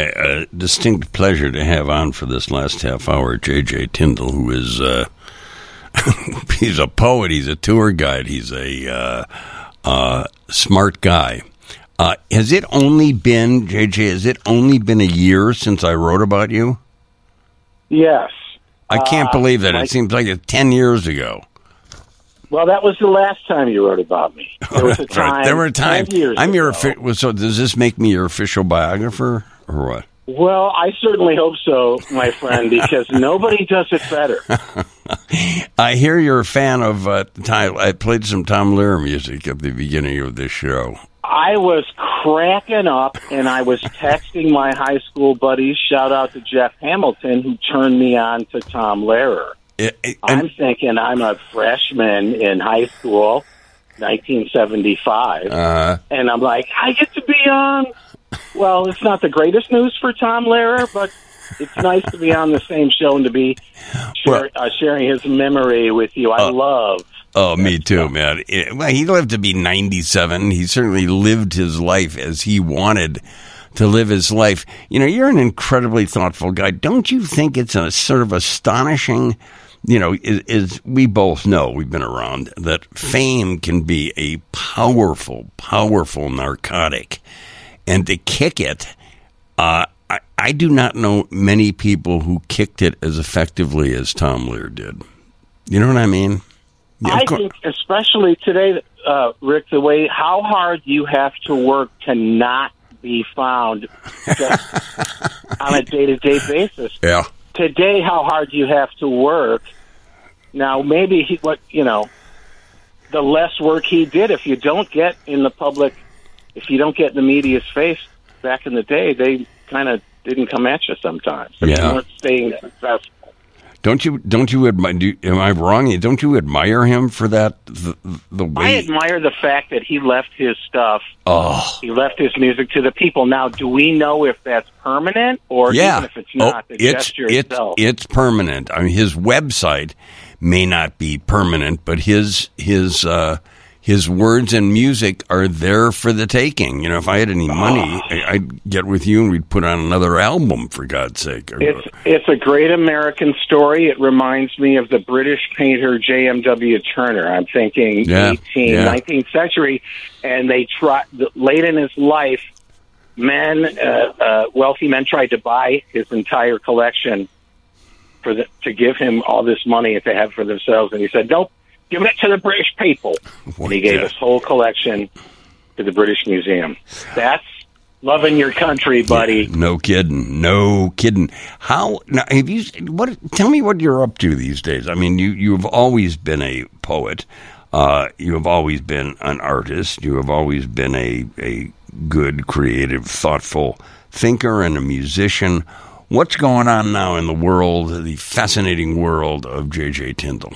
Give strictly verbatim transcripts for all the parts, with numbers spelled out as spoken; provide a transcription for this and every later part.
a distinct pleasure to have on for this last half hour J J Tindall, who is uh, he's a poet, he's a tour guide, he's a uh, uh, smart guy. Uh, has it only been, J J, has it only been a year since I wrote about you? Yes. I can't uh, believe that. Mike, it seems like it's ten years ago. Well, that was the last time you wrote about me. There was a time. Right. There were times. Years I'm ago. your. So does this make me your official biographer or what? Well, I certainly hope so, my friend, because nobody does it better. I hear you're a fan of uh, Tom. I played some Tom Lehrer music at the beginning of this show. I was cracking up, and I was texting my high school buddies. Shout out to Jeff Hamilton, who turned me on to Tom Lehrer. It, it, I'm thinking I'm a freshman in high school, nineteen seventy-five, uh, and I'm like, I get to be on. Well, it's not the greatest news for Tom Lehrer, but it's nice to be on the same show and to be share, uh, sharing his memory with you. I uh, love. Oh, me too, man. It, well, he lived to be ninety-seven. He certainly lived his life as he wanted to live his life. You know, you're an incredibly thoughtful guy. Don't you think it's a sort of astonishing, you know, is, is we both know, we've been around, that fame can be a powerful, powerful narcotic. And to kick it, uh, I, I do not know many people who kicked it as effectively as Tom Lehrer did. You know what I mean? Yeah, I think especially today, uh, Rick, the way how hard you have to work to not be found just on a day-to-day basis. Yeah. Today, how hard you have to work. Now, maybe he, what you know, the less work he did. If you don't get in the public, if you don't get in the media's face, back in the day, they kind of didn't come at you sometimes. If yeah. you weren't staying successful. Don't you? Don't you admire? Do, am I wrong? Don't you admire him for that? The, the way I admire the fact that he left his stuff. Oh, he left his music to the people. Now, do we know if that's permanent or yeah. even if it's not? Oh, the it's gesture it's itself. it's permanent. I mean, his website may not be permanent, but his his uh, his words and music are there for the taking. You know, if I had any money, oh. I'd get with you and we'd put on another album, for God's sake. It's it's a great American story. It reminds me of the British painter J M W Turner. I'm thinking yeah, eighteenth, yeah. nineteenth century, and they tried late in his life. Men, uh, uh, wealthy men, tried to buy his entire collection for the, to give him all this money to have for themselves, and he said, "Nope, give it to the British people." What, and he gave yeah. his whole collection to the British Museum. That's loving your country, buddy. Yeah, no kidding. No kidding. How now? Have you? What? Tell me what you're up to these days. I mean, you you've always been a poet. Uh, you have always been an artist. You have always been a a good, creative, thoughtful thinker and a musician. What's going on now in the world, the fascinating world of J J Tindall?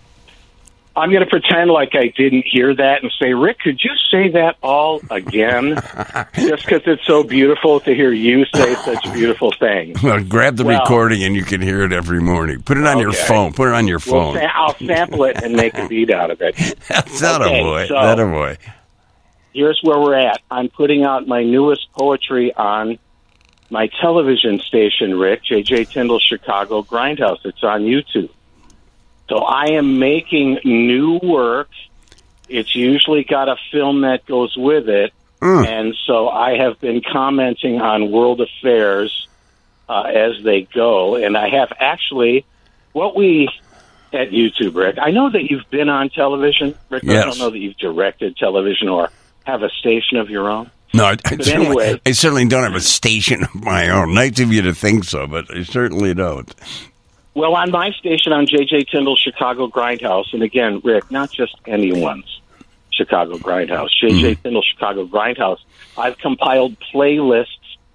I'm going to pretend like I didn't hear that and say, Rick, could you say that all again? Just because it's so beautiful to hear you say such beautiful things. Well, grab the well, recording and you can hear it every morning. Put it on okay. your phone. Put it on your phone. Well, I'll sample it and make a beat out of it. That's not okay, a boy. So that a boy. Here's where we're at. I'm putting out my newest poetry on my television station, Rick, J J Tindall Chicago Grindhouse. It's on YouTube. So I am making new work. It's usually got a film that goes with it. Mm. And so I have been commenting on world affairs uh, as they go. And I have actually, what we, at YouTube, Rick, I know that you've been on television. Rick, yes. I don't know that you've directed television or have a station of your own. No, I, I, certainly, anyway, I certainly don't have a station of my own. Nice of you to think so, but I certainly don't. Well, on my station on J J Tindall Chicago Grindhouse, and again, Rick, not just anyone's Chicago Grindhouse, J J mm. Tindall Chicago Grindhouse, I've compiled playlists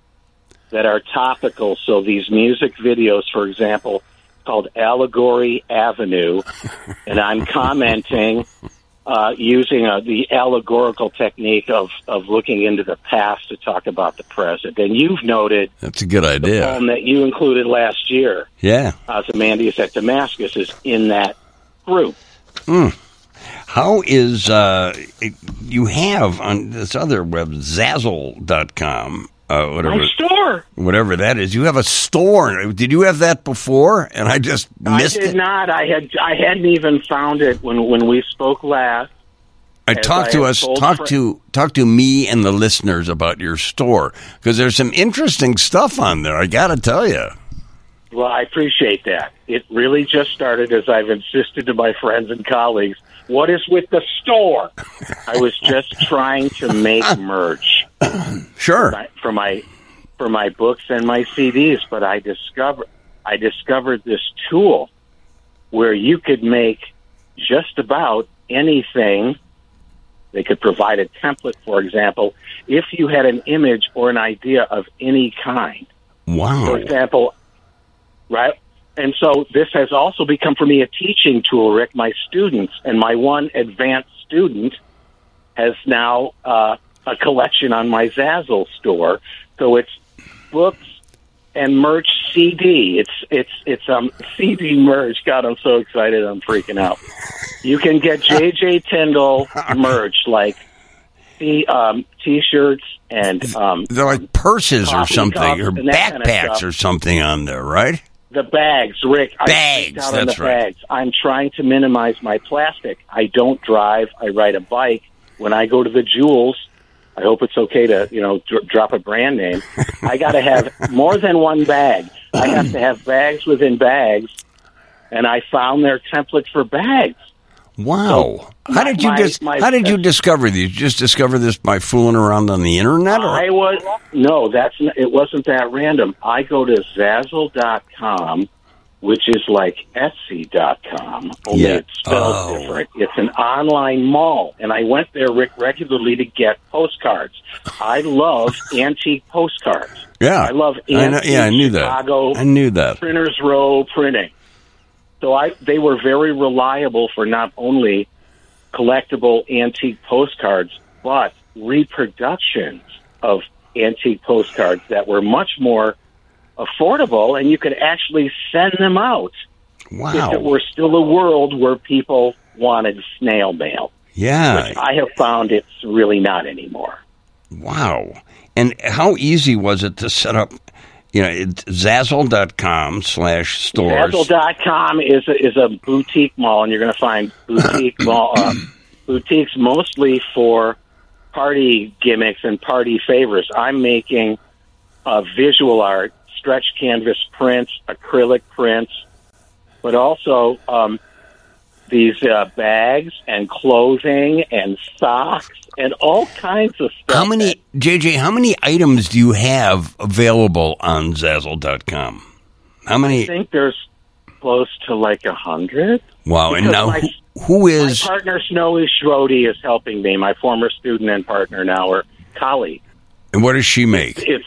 that are topical. So these music videos, for example, called Allegory Avenue, and I'm commenting uh, using uh, the allegorical technique of, of looking into the past to talk about the present. And you've noted that's a good idea. The poem that you included last year, yeah, Ozymandias at Damascus, is in that group. Mm. How is uh, you have on this other web, Zazzle dot com, Uh, whatever, My store. whatever that is. You have a store. Did you have that before? And I just missed it. I did it? not. I had. I hadn't even found it when when we spoke last. I talk to us, talk to talk to me and the listeners about your store, because there's some interesting stuff on there. I got to tell you. Well, I appreciate that. It really just started as I've insisted to my friends and colleagues. What is with the store? I was just trying to make merch. Sure. For my, for my for my books and my C Ds, but I discovered I discovered this tool where you could make just about anything. They could provide a template, for example, if you had an image or an idea of any kind. Wow. For example, right? And so this has also become for me a teaching tool, Rick. My students and my one advanced student has now uh, a collection on my Zazzle store. So it's books and merch C D. It's it's it's um C D merch. God, I'm so excited. I'm freaking out. You can get J J Tyndall merch like the um, T-shirts and um, they're like purses or something, or backpacks kind of or something on there, right? The bags, Rick. Bags, I that's the right. Bags. I'm trying to minimize my plastic. I don't drive. I ride a bike. When I go to the Jewels, I hope it's okay to, you know, dr- drop a brand name. I got to have more than one bag. I have to have bags within bags, and I found their template for bags. Wow! So how did you my, dis- my, How did you discover these? Did you just discover this by fooling around on the internet? Or? I was no, that's n- it wasn't that random. I go to Zazzle dot com, which is like Etsy dot com, only Yeah. it's spelled Oh. different. It's an online mall, and I went there, Rick, regularly to get postcards. I love antique postcards. Yeah, I love antique I know, yeah, I knew Chicago that. I knew that. Printers Row printing. So I, they were very reliable for not only collectible antique postcards, but reproductions of antique postcards that were much more affordable, and you could actually send them out Wow! if it were still a world where people wanted snail mail. Yeah. Which I have found it's really not anymore. Wow! And how easy was it to set up? You know, it's Zazzle dot com slash stores. Zazzle dot com is a, is a boutique mall, and you're going to find boutique mall, uh, boutiques mostly for party gimmicks and party favors. I'm making uh, visual art, stretch canvas prints, acrylic prints, but also um, these uh, bags and clothing and socks and all kinds of stuff. How many, J J, how many items do you have available on Zazzle dot com? How many? I think there's close to like a hundred. Wow, and Because now my- who, who is... My partner, Snowy Schrody, is helping me. My former student and partner now, or colleague. And what does she make? It's,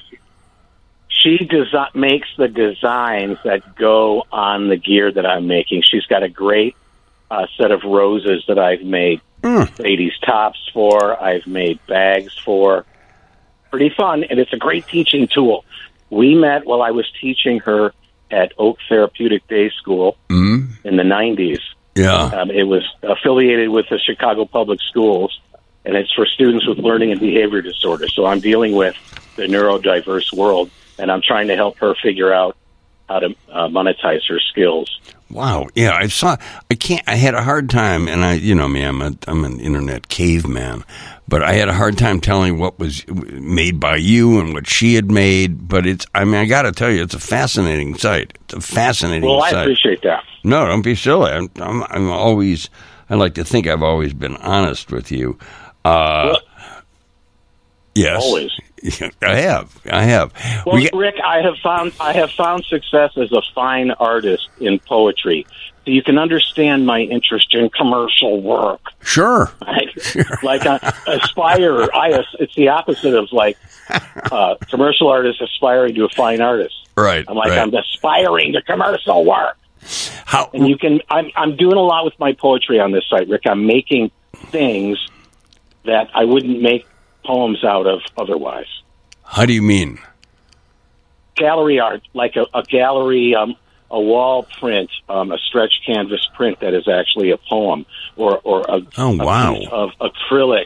she desi- makes the designs that go on the gear that I'm making. She's got a great uh, set of roses that I've made Mm. ladies' tops for. I've made bags for. Pretty fun, and it's a great teaching tool. We met while I was teaching her at Oak Therapeutic Day School Mm. in the nineties. Yeah. Um, it was affiliated with the Chicago Public Schools, and it's for students with learning and behavior disorders. So I'm dealing with the neurodiverse world, and I'm trying to help her figure out how to uh, monetize her skills. Wow. Yeah, I saw. I can't. I had a hard time, and I, you know me, I'm a, I'm an internet caveman, but I had a hard time telling what was made by you and what she had made. But it's. I mean, I got to tell you, it's a fascinating site. It's a fascinating Well, I site. appreciate that. No, don't be silly. I'm, I'm, I'm always. I like to think I've always been honest with you. Uh, Well, yes, always. I have. I have. Well, We get- Rick, I have found I have found success as a fine artist in poetry. So you can understand my interest in commercial work. sure. Like, like uh, aspire, I it's the opposite of like uh, commercial artists aspiring to a fine artist. Right. I'm like right. I'm aspiring to commercial work, How? and you can. I'm I'm doing a lot with my poetry on this site, Rick. I'm making things that I wouldn't make poems out of otherwise. How do you mean? Gallery art, like a, a gallery, um, a wall print, um, a stretch canvas print that is actually a poem, or or a, Oh, a wow. piece of acrylic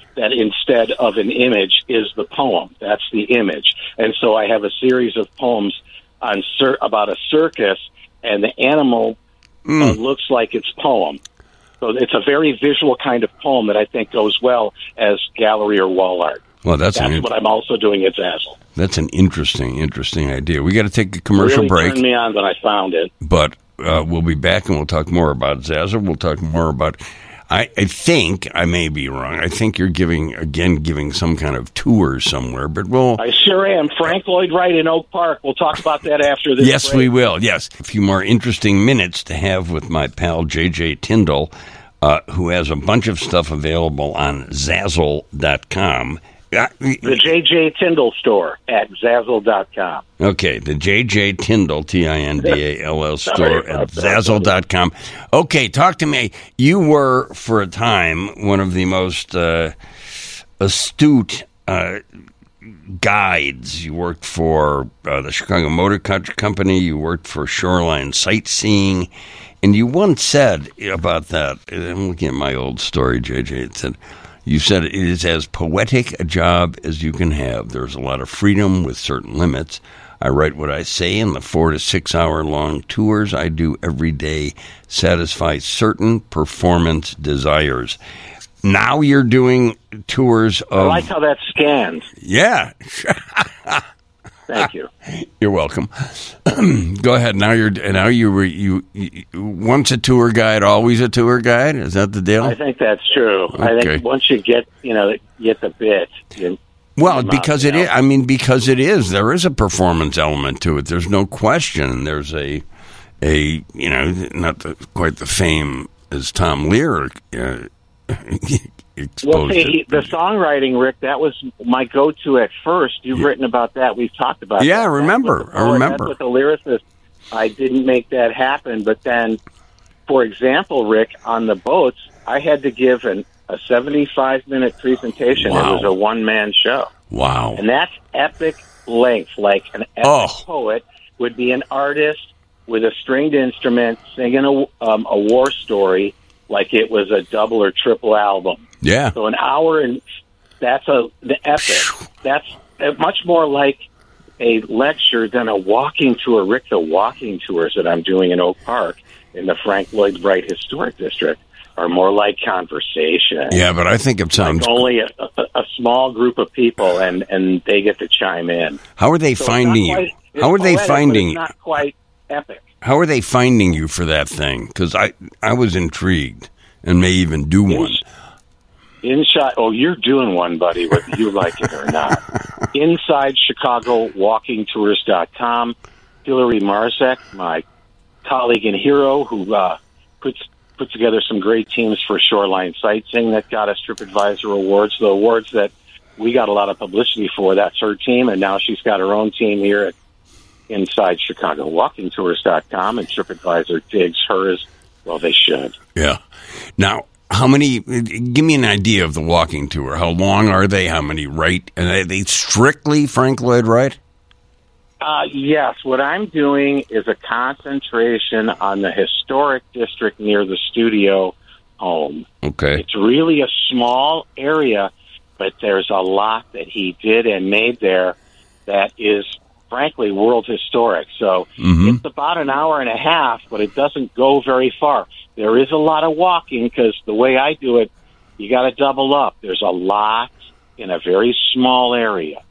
that instead of an image is the poem. That's the image. And so I have a series of poems on cir- about a circus, and the animal mm. uh, looks like its poem. So it's a very visual kind of poem that I think goes well as gallery or wall art. Well, that's that's an, what I'm also doing at Zazzle. That's an interesting, interesting idea. We got to take a commercial really break. Turned me on when I found it. But uh, we'll be back and we'll talk more about Zazzle. We'll talk more about. I, I think I may be wrong. I think you're giving again giving some kind of tour somewhere. But we'll. I sure am. Frank Lloyd Wright in Oak Park. We'll talk about that after this. Yes, break. we will. Yes, a few more interesting minutes to have with my pal J J Tyndall, uh, who has a bunch of stuff available on Zazzle dot com. Uh, the J J Tyndall store at Zazzle dot com. Okay, the J J Tyndall, T I N D A L L store at Zazzle dot com. Okay, talk to me. You were, for a time, one of the most uh, astute uh, guides. You worked for uh, the Chicago Motor Company. You worked for Shoreline Sightseeing. And you once said about that, I'm looking at my old story, J J, it said, you said it is as poetic a job as you can have. There's a lot of freedom with certain limits. I write what I say, and the four to six hour long tours I do every day satisfy certain performance desires. Now you're doing tours of... I like how that scans. Yeah. Thank you. You're welcome. Go ahead. Now you're now you were you, you once a tour guide, always a tour guide. Is that the deal? I think that's true. Okay. I think once you get you know get the bit. You, well, because it is. I mean, because it is. There is a performance element to it. There's no question. There's a a you know not the, quite the fame as Tom Lear. Uh, Well, see, the songwriting, Rick, that was my go-to at first. You've yeah. written about that. We've talked about yeah, that. I remember. Poet, I remember. That's with the lyricist. I didn't make that happen. But then, for example, Rick, on the boats, I had to give an, a seventy-five minute presentation. Wow. It was a one-man show. Wow. And that's epic length. Like an epic oh. poet would be an artist with a stringed instrument singing a, um, a war story like it was a double or triple album. Yeah. So an hour, and that's a the epic. That's much more like a lecture than a walking tour. Rick, the walking tours that I'm doing in Oak Park in the Frank Lloyd Wright Historic District are more like conversation. Yeah, but I think it sounds... Like only a, a, a small group of people, and, and they get to chime in. How are they so finding quite, you? How are they poetic, finding... It's not quite epic. How are they finding you for that thing? Because I, I was intrigued and may even do one. Inside, oh, you're doing one, buddy, whether you like it or not. Inside Chicago Walking Tours dot com. Hillary Marzek, my colleague and hero, who uh, puts put together some great teams for Shoreline Sightseeing that got us TripAdvisor awards, the awards that we got a lot of publicity for. That's her team, and now she's got her own team here at Inside Chicago Walking Tours dot com, and TripAdvisor digs her as well. They should. Yeah. Now, how many? Give me an idea of the walking tour. How long are they? How many write? And are they strictly Frank Lloyd Wright? Uh, yes. What I'm doing is a concentration on the historic district near the studio home. Okay. It's really a small area, but there's a lot that he did and made there that is, frankly, world historic. So mm-hmm. it's about an hour and a half, but it doesn't go very far. There is a lot of walking because the way I do it, you got to double up. There's a lot in a very small area.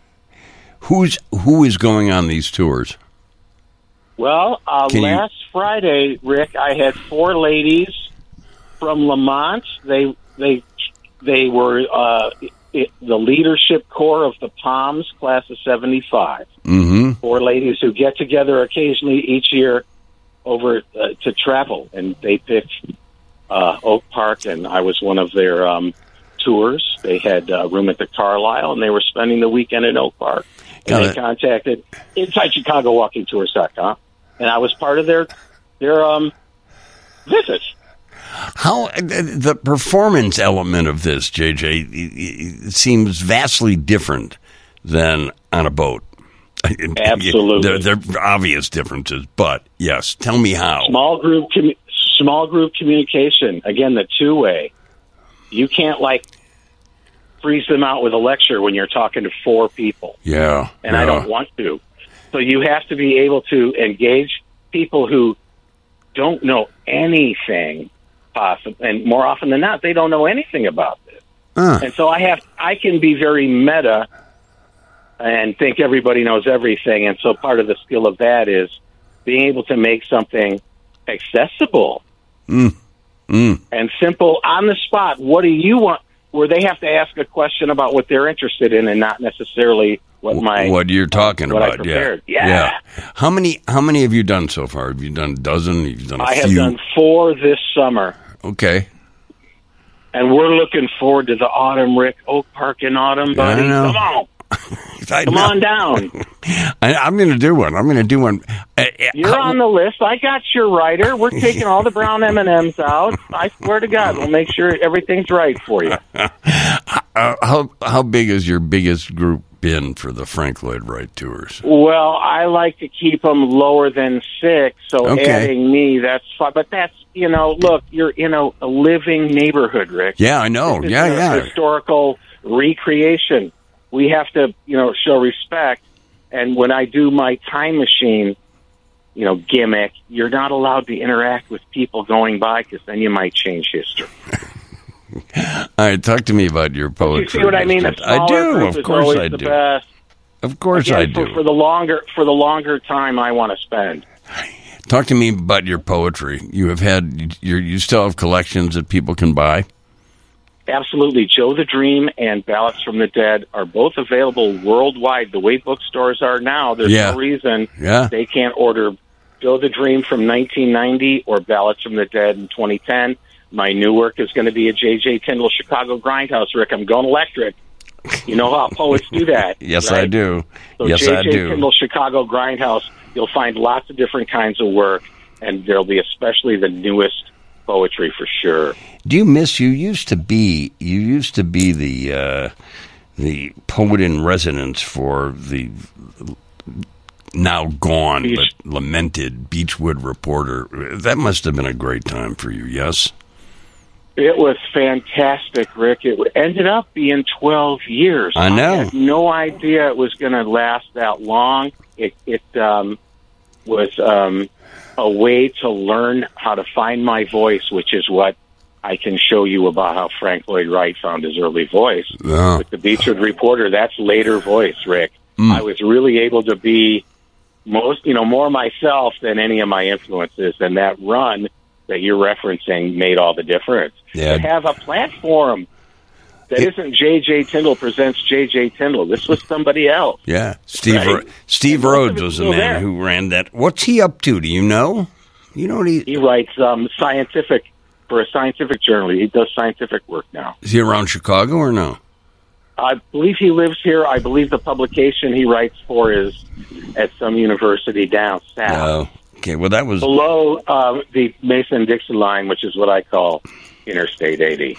Who's who is going on these tours? Well, uh, last you... Friday, Rick, I had four ladies from Lamont. They they they were uh, it, the leadership corps of the Palms, class of seventy-five. Mm-hmm. Four ladies who get together occasionally each year over uh, to travel, and they picked uh, Oak Park, and I was one of their um, tours. They had a room at the Carlisle, and they were spending the weekend in Oak Park. And Got they it. contacted Inside Chicago Walking Tours dot com, and I was part of their their um, visit. How the performance element of this, J J, it seems vastly different than on a boat. Absolutely, there, there are obvious differences, but yes, tell me how. Small group, com- small group communication. Again, the two way. You can't like freeze them out with a lecture when you're talking to four people. Yeah. And yeah. I don't want to. So you have to be able to engage people who don't know anything, possible, and more often than not, they don't know anything about this. Uh. And so I have, I can be very meta and think everybody knows everything. And so part of the skill of that is being able to make something accessible mm. Mm. and simple on the spot. What do you want? Where they have to ask a question about what they're interested in and not necessarily what my what you're talking what I about. prepared. Yeah. Yeah. yeah. How many how many have you done so far? Have you done a dozen? Have you done a I few? have done four this summer. Okay. And we're looking forward to the autumn, Rick. Oak Park in autumn, buddy. I know. Come on. I Come know. on down. I, I'm going to do one. I'm going to do one. Uh, You're how, on the list. I got your writer. We're taking all the brown M and M's out. I swear to God, we'll make sure everything's right for you. uh, how how big has your biggest group been for the Frank Lloyd Wright tours? Well, I like to keep them lower than six, so Okay. adding me, that's fine. But that's, you know, look, you're in a, a living neighborhood, Rick. Yeah, I know. This is Yeah, a yeah. Historical recreation. We have to, you know, show respect. And when I do my time machine, you know, gimmick, you're not allowed to interact with people going by because then you might change history. All right, talk to me about your poetry. You see what I mean? A I smaller do. group Of is course always I the do. best. Of course Again, I do. For, for the longer for the longer time I want to spend. Talk to me about your poetry. You have had you you still have collections that people can buy? Absolutely. Joe the Dream and Ballads from the Dead are both available worldwide. The way bookstores are now, there's Yeah. no reason Yeah. they can't order Joe the Dream from nineteen ninety or Ballads from the Dead in twenty ten. My new work is going to be a J J Tyndall Chicago Grindhouse, Rick. I'm going electric. You know how poets do that. Yes, right? I do. So yes, J J I do. Tyndall Chicago Grindhouse, you'll find lots of different kinds of work, and there'll be especially the newest poetry for sure. Do you miss? You used to be. You used to be the uh, the poet in residence for the now gone Beach. but lamented Beechwood Reporter. That must have been a great time for you. Yes. It was fantastic, Rick. It ended up being twelve years. I know. I had no idea it was going to last that long. It, it um, was um, a way to learn how to find my voice, which is what I can show you about how Frank Lloyd Wright found his early voice. Yeah. With the Beechwood Reporter, that's later voice, Rick. Mm. I was really able to be most, you know, more myself than any of my influences, and that run that you're referencing made all the difference. Yeah. To have a platform that It- isn't J J Tyndall presents J J Tyndall. This was somebody else. Yeah. Steve Right. Ro- Steve And most of Rhodes it's was the still man there. who ran that. What's he up to? Do you know? You know what he He writes um, scientific for a scientific journal. He does scientific work now. is he around Chicago or no? I believe he lives here. I believe the publication he writes for is at some university down south. No. Okay. Well, that was Below uh, the Mason-Dixon line, which is what I call Interstate eighty.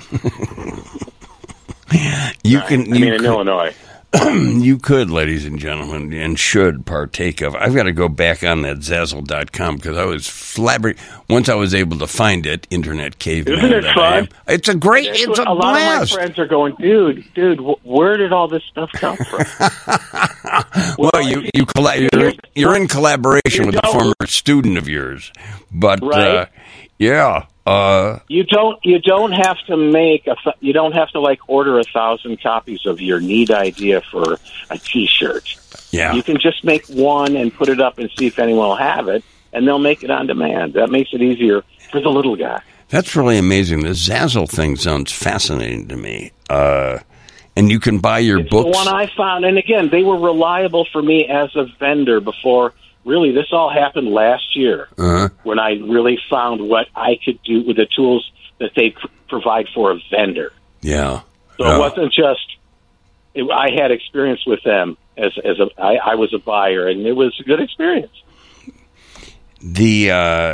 you can. I you mean, in could- Illinois. You could, ladies and gentlemen, and should partake of. I've got to go back on that Zazzle dot com because I was flabbergasted. Once I was able to find it, internet caveman. Isn't it that I fun? am. It's a great, That's it's what a a lot blast. of my friends are going, dude, dude, wh- where did all this stuff come from? well, you, you colla- you're, you're in collaboration You with a don't- former student of yours. But, uh, Right. yeah. Uh, You don't. You don't have to make a. th- You don't have to like order a thousand copies of your neat idea for a T-shirt. yeah. You can just make one and put it up and see if anyone will have it, and they'll make it on demand. That makes it easier for the little guy. That's really amazing. The Zazzle thing sounds fascinating to me. Uh, and you can buy your It's books. the one I found, and again, they were reliable for me as a vendor before. Really, this all happened last year uh-huh. when I really found what I could do with the tools that they pr- provide for a vendor. Yeah. So Yeah. it wasn't just it, I had experience with them as as a I, I was a buyer, and it was a good experience. The uh,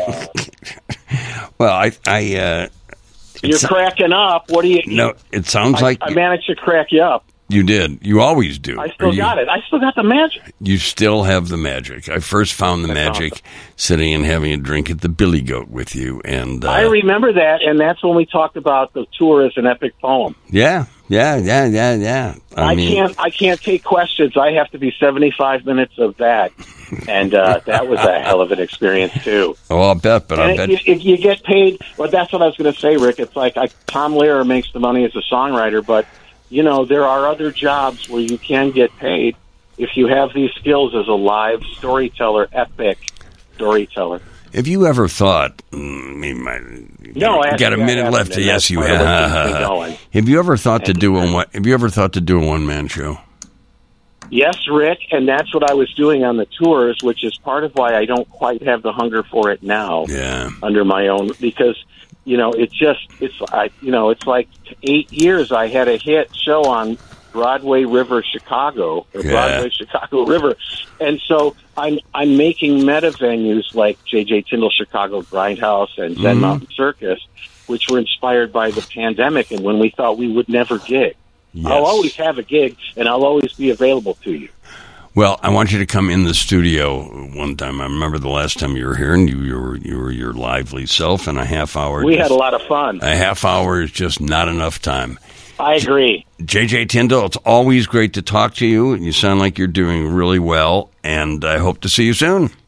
well, I, I uh, You're it's- cracking up. What do you? no, it sounds I, like I managed to crack you up. you did. You always do. I still Or you, got it. I still got the magic. You still have the magic. I first found the That's magic awesome. sitting and having a drink at the Billy Goat with you, and uh, I remember that, and that's when we talked about the tour as an epic poem. yeah, Yeah, yeah, yeah, yeah. I, I mean, can't. I can't take questions. I have to be seventy-five minutes of that, and uh, that was a hell of an experience too. Oh, I'll bet, but I bet if, if you get paid. Well, that's what I was going to say, Rick. It's like I, Tom Lehrer makes the money as a songwriter, but you know there are other jobs where you can get paid if you have these skills as a live storyteller, epic storyteller. Have you ever thought? I mean, my, no, you got a minute left. Yes, you have. Have you ever thought to do a one? Have you ever thought to do a one man show? Yes, Rick, and that's what I was doing on the tours, which is part of why I don't quite have the hunger for it now. Yeah. Under my own, because you know, it's just it's I you know, it's like eight years. I had a hit show on Broadway River Chicago, or yeah. Broadway Chicago River, and so I'm I'm making meta venues like J J Tyndall Chicago Grindhouse and Zen mm-hmm. Mountain Circus, which were inspired by the pandemic and when we thought we would never gig. Yes. I'll always have a gig, and I'll always be available to you. Well, I want you to come in the studio one time. I remember the last time you were here, and you, you were you were your lively self, and a half hour. We just, had a lot of fun. A half hour is just not enough time. I agree. J J Tyndall, it's always great to talk to you. You sound like you're doing really well, and I hope to see you soon.